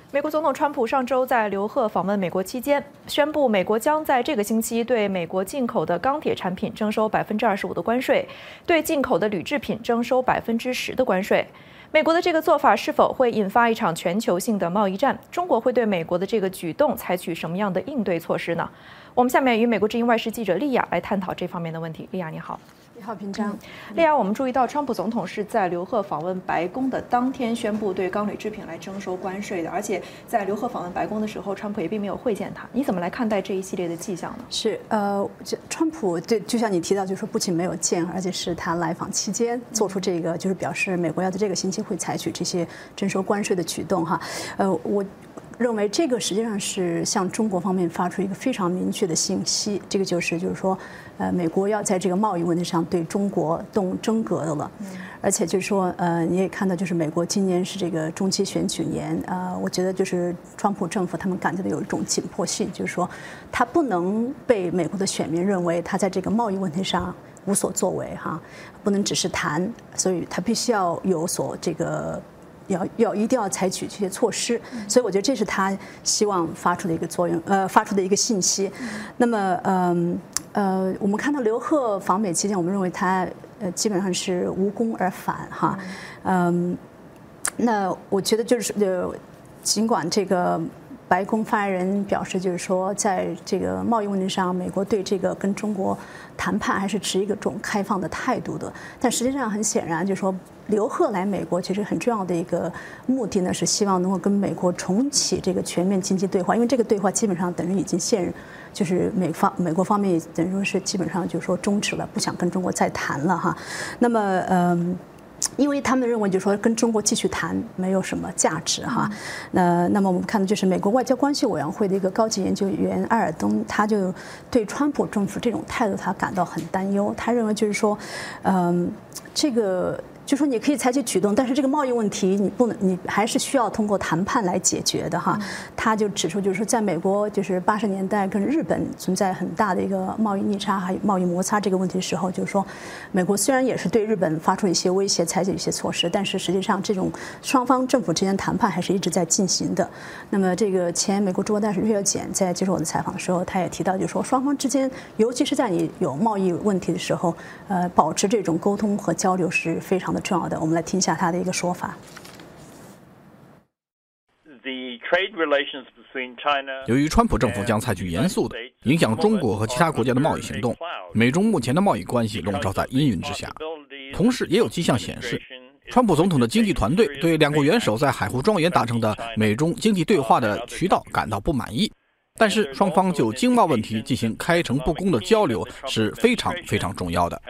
美国总统川普上周在刘鹤访问美国期间，宣布美国将在这个星期对美国进口的钢铁产品征收25%的关税，对进口的铝制品征收10%的关税。美国的这个做法是否会引发一场全球性的贸易战？中国会对美国的这个举动采取什么样的应对措施呢？我们下面与美国之音外事记者莉亚来探讨这方面的问题。莉亚，你好。 你好，平章。 莉亚，我们注意到川普总统是在刘鹤访问白宫的当天宣布对钢铝制品来征收关税的，而且在刘鹤访问白宫的时候，川普也并没有会见他。你怎么来看待这一系列的迹象呢？ 是川普对，就像你提到，就是说不仅没有见，而且是他来访期间做出这个，就是表示美国要在这个星期会采取这些征收关税的举动哈。我认为这个实际上是向中国方面发出一个非常明确的信息，这个就是说，美国要在这个贸易问题上对中国动真格的了，而且就是说，你也看到，就是美国今年是这个中期选举年，我觉得就是川普政府他们感觉到有一种紧迫性，就是说，他不能被美国的选民认为他在这个贸易问题上无所作为哈，不能只是谈，所以他必须要有所这个。一定要采取这些措施，所以我觉得这是他希望发出的一个作用，发出的一个信息。那么，我们看到刘鹤访美期间，我们认为他基本上是无功而返哈，那我觉得就是尽管这个。白宫发言人表示，就是说，在这个贸易问题上，美国对这个跟中国谈判还是持一种开放的态度的。但实际上，很显然，就是说，刘鹤来美国其实很重要的一个目的呢，是希望能够跟美国重启这个全面经济对话，因为这个对话基本上等于已经就是美国方面也等于说是基本上就是说终止了，不想跟中国再谈了哈。那么因为他们认为，就是说跟中国继续谈没有什么价值哈。那么我们看到，就是美国外交关系委员会的一个高级研究员埃尔东，他就对川普政府这种态度他感到很担忧。他认为就是说，这个。就说你可以采取举动，但是这个贸易问题你还是需要通过谈判来解决的哈。他就指出，就是说在美国就是80年代跟日本存在很大的一个贸易逆差还有贸易摩擦这个问题的时候，就是说美国虽然也是对日本发出一些威胁，采取一些措施，但是实际上这种双方政府之间谈判还是一直在进行的。那么这个前美国驻华大使瑞尔简在接受我的采访的时候，他也提到，就是说双方之间，尤其是在你有贸易问题的时候，保持这种沟通和交流是非常的重要的。我们来听一下他的一个说法。 由于川普政府将采取严肃的影响中国和其他国家的贸易行动，美中目前的贸易关系笼罩在阴云之下。同时，也有迹象显示，川普总统的经济团队对两国元首在海湖庄园达成的美中经济对话的渠道感到不满意。但是双方就经贸问题进行开诚布公的交流是非常非常重要的。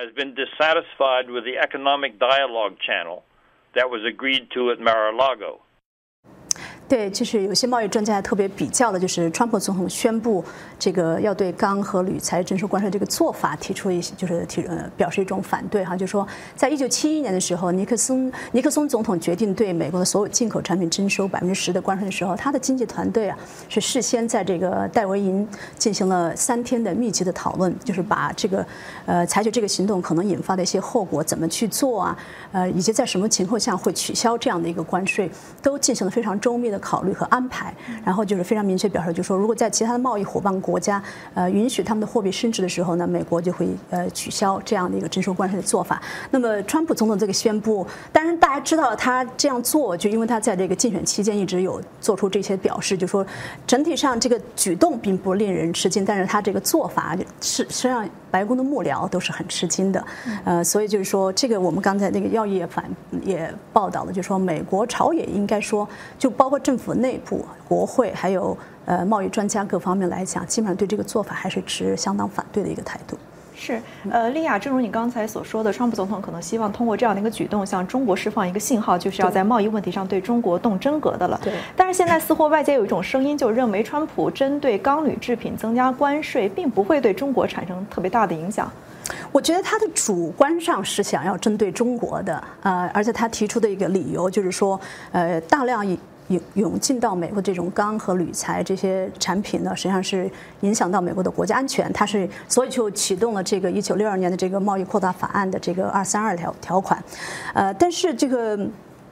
对，就是有些贸易专家特别比较的，就是川普总统宣布这个要对钢和铝材征收关税这个做法提出表示一种反对哈，就是说在1971年的时候，尼克松总统决定对美国的所有进口产品征收10%的关税的时候，他的经济团队是事先在这个戴维营进行了3天的密集的讨论，就是把这个采取这个行动可能引发的一些后果怎么去做啊，以及在什么情况下会取消这样的一个关税，都进行了非常周密的考虑和安排，然后就是非常明确表示，就是说，如果在其他的贸易伙伴国家允许他们的货币升值的时候呢，美国就会取消这样的一个征收关税的做法。那么，川普总统这个宣布，当然大家知道他这样做，就因为他在这个竞选期间一直有做出这些表示，就说整体上这个举动并不令人吃惊，但是他这个做法是实际上白宫的幕僚都是很吃惊的。所以就是说，这个我们刚才那个要义也报道了，就是说美国朝野应该说，就包括政府内部、国会还有贸易专家各方面来讲，基本上对这个做法还是持相当反对的一个态度。 是，莉亚，正如你刚才所说的，川普总统可能希望通过这样的一个举动，向中国释放一个信号，就是要在贸易问题上对中国动真格的了。 对。 但是现在似乎外界有一种声音，就认为川普针对钢铝制品增加关税，并不会对中国产生特别大的影响。 我觉得他的主观上是想要针对中国的，而且他提出的一个理由就是说，大量涌进到美国这种钢和铝材这些产品呢，实际上是影响到美国的国家安全。所以就启动了这个1962年的这个贸易扩大法案的这个232条款。但是这个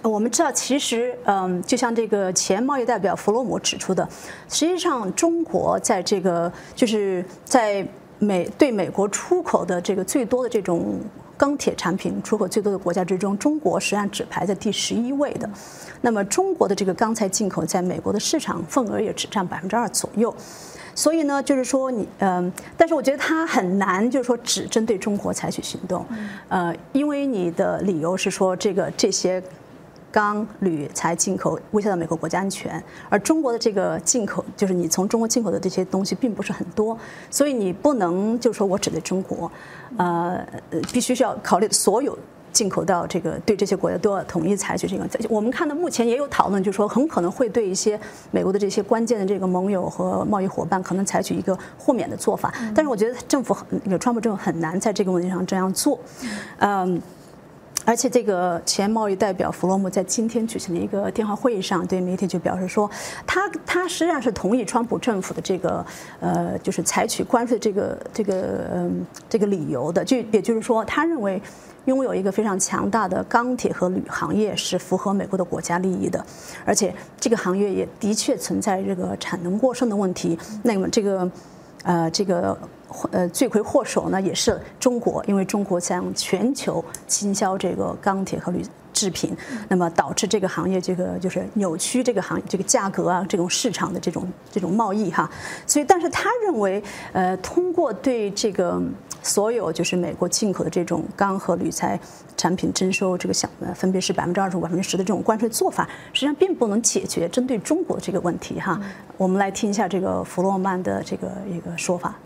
我们知道，其实就像这个前贸易代表弗洛姆指出的，实际上中国在这个就是在对美国出口的这个最多的这种钢铁产品出口最多的国家之中，中国实际上只排在第11位的。那么中国的这个钢材进口在美国的市场份额也只占2%左右。所以呢，就是说但是我觉得它很难，就是说只针对中国采取行动，因为你的理由是说这些钢铝材进口威胁到美国国家安全，而中国的这个进口，就是你从中国进口的这些东西并不是很多，所以你不能就是说我只对中国，必须是要考虑所有进口到这个对这些国家都要统一采取这个。我们看到目前也有讨论，就是说很可能会对一些美国的这些关键的这个盟友和贸易伙伴可能采取一个豁免的做法，但是我觉得川普政府很难在这个问题上这样做，而且这个前贸易代表弗洛姆在今天举行的一个电话会议上，对媒体就表示说，他实际上是同意川普政府的这个就是采取关税这个理由的，也就是说，他认为拥有一个非常强大的钢铁和铝行业是符合美国的国家利益的，而且这个行业也的确存在这个产能过剩的问题。那么这个罪魁祸首呢也是中国，因为中国向全球倾销这个钢铁和铝制品，那么导致这个行业就是扭曲这个价格啊，这种市场的这种贸易哈。所以，但是他认为，通过对这个所有就是美国进口的这种钢和铝材产品征收这个分别是25%、10%的这种关税做法，实际上并不能解决针对中国这个问题哈。我们来听一下这个弗洛曼的这个一个说法。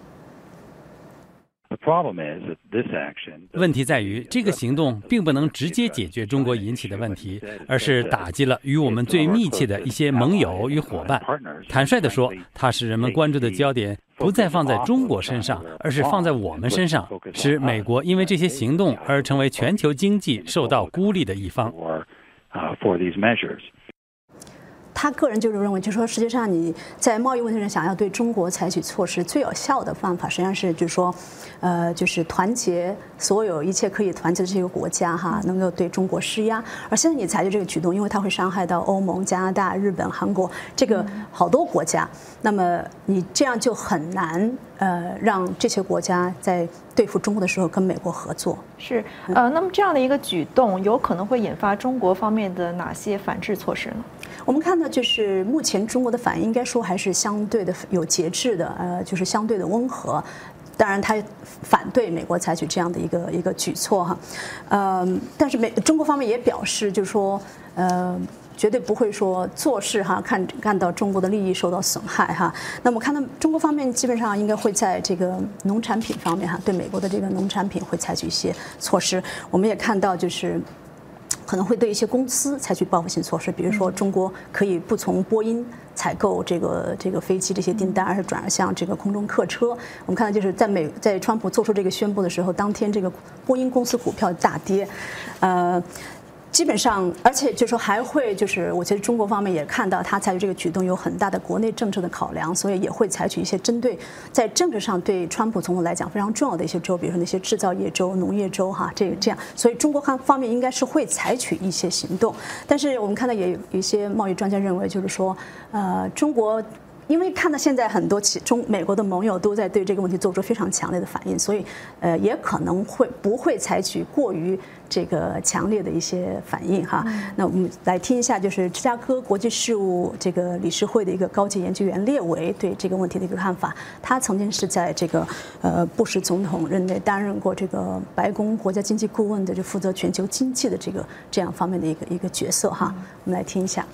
问题在于，这个行动并不能直接解决中国引起的问题，而是打击了与我们最密切的一些盟友与伙伴。坦率地说，它使人们关注的焦点不再放在中国身上，而是放在我们身上，使美国因为这些行动而成为全球经济受到孤立的一方。 他个人就是认为，就是说，实际上你在贸易问题上想要对中国采取措施，最有效的办法实际上是就是说，就是团结所有一切可以团结的这个国家哈，能够对中国施压。而现在你采取这个举动，因为它会伤害到欧盟、加拿大、日本、韩国这个好多国家，那么你这样就很难让这些国家在对付中国的时候跟美国合作。 是那么这样的一个举动有可能会引发中国方面的哪些反制措施呢？ 我们看到，就是目前中国的反应应该说还是相对的有节制的，就是相对的温和。当然，他反对美国采取这样的一个举措哈，但是中国方面也表示，就是说，绝对不会说做事哈，看到中国的利益受到损害哈。那么看到中国方面基本上应该会在这个农产品方面哈，对美国的这个农产品会采取一些措施。我们也看到就是。可能会对一些公司采取报复性措施，比如说中国可以不从波音采购这个飞机这些订单，而是转而向这个空中客车。我们看到就是在川普做出这个宣布的时候，当天这个波音公司股票大跌，基本上，而且就是说还会就是我觉得中国方面也看到他采取这个举动有很大的国内政治的考量，所以也会采取一些针对在政治上对川普总统来讲非常重要的一些州，比如说那些制造业州、农业州哈，这样，所以中国方面应该是会采取一些行动。但是我们看到也有一些贸易专家认为，就是说，中国。因为看到现在很多美国的盟友都在对这个问题做出非常强烈的反应，所以也可能不会采取过于这个强烈的一些反应哈。那我们来听一下，就是芝加哥国际事务这个理事会的一个高级研究员列维对这个问题的一个看法。他曾经是在这个布什总统任内担任过这个白宫国家经济顾问的，就负责全球经济的这样方面的一个角色哈。我们来听一下。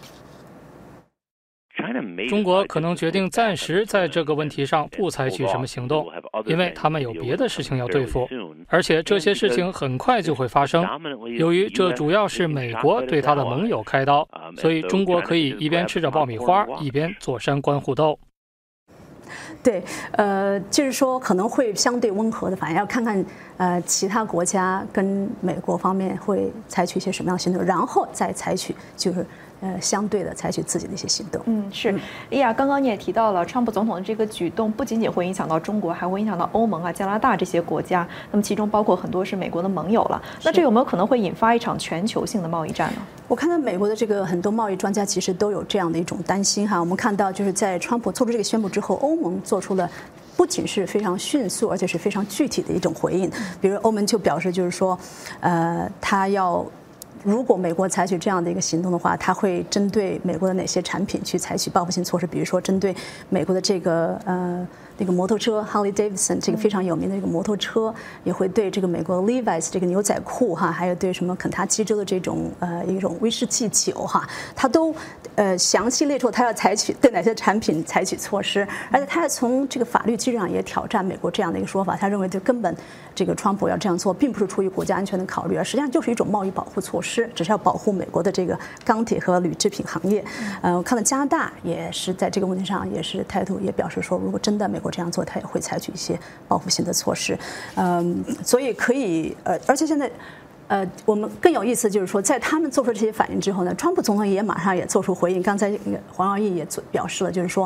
中国可能决定暂时在这个问题上不采取什么行动，因为他们有别的事情要对付，而且这些事情很快就会发生。由于这主要是美国对他的盟友开刀，所以中国可以一边吃着爆米花，一边坐山观虎斗。 对，就是说可能会相对温和的反应，要看看其他国家跟美国方面会采取一些什么样的行动，然后再采取就是相对的采取自己的一些行动。 是，莉亚，刚刚你也提到了，川普总统的这个举动不仅仅会影响到中国，还会影响到欧盟啊、加拿大这些国家，那么其中包括很多是美国的盟友了。那这有没有可能会引发一场全球性的贸易战呢？ 我看到美国的这个很多贸易专家其实都有这样的一种担心哈。我们看到就是在川普做出这个宣布之后，欧盟做出了不仅是非常迅速，而且是非常具体的一种回应。比如欧盟就表示就是说，他要。如果美国采取这样的一个行动的话，它会针对美国的哪些产品去采取报复性措施？比如说，针对美国的这个那个摩托车 Harley Davidson 这个非常有名的一个摩托车，也会对这个美国 Levi's 这个牛仔裤哈，还有对什么肯塔基州的这种一种威士忌酒哈，它都详细列出它要采取对哪些产品采取措施，而且它还从这个法律基础上也挑战美国这样的一个说法。他认为就根本这个川普要这样做，并不是出于国家安全的考虑，而实际上就是一种贸易保护措施。只是要保护美国的这个钢铁和铝制品行业。我看到加拿大也是在这个问题上也是态度也表示说，如果真的美国这样做，他也会采取一些报复性的措施。所以可以而且现在。我们更有意思就是说，在他们做出这些反应之后呢，川普总统也马上也做出回应。刚才黄耀义也表示了，就是说，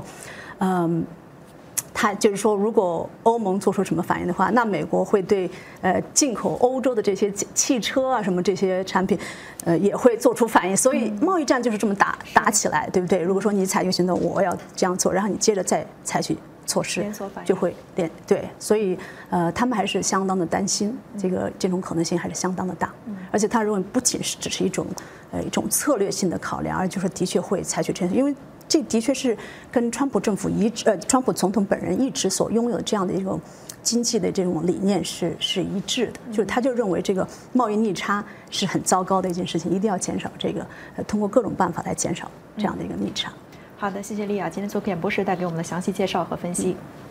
他就是说，如果欧盟做出什么反应的话，那美国会对进口欧洲的这些汽车啊什么这些产品，也会做出反应。所以贸易战就是这么打起来，对不对？如果说你采取行动，我要这样做，然后你接着再采取措施，就会对。所以他们还是相当的担心，这种可能性还是相当的大。而且他认为不仅是只是一种策略性的考量，而就是的确会采取这样，因为。这的确是跟川普政府川普总统本人一直所拥有的这样的一种经济的这种理念是一致的，就是他就认为这个贸易逆差是很糟糕的一件事情，一定要减少这个，通过各种办法来减少这样的一个逆差。 好的，谢谢莉亚，今天做客演播室带给我们的详细介绍和分析。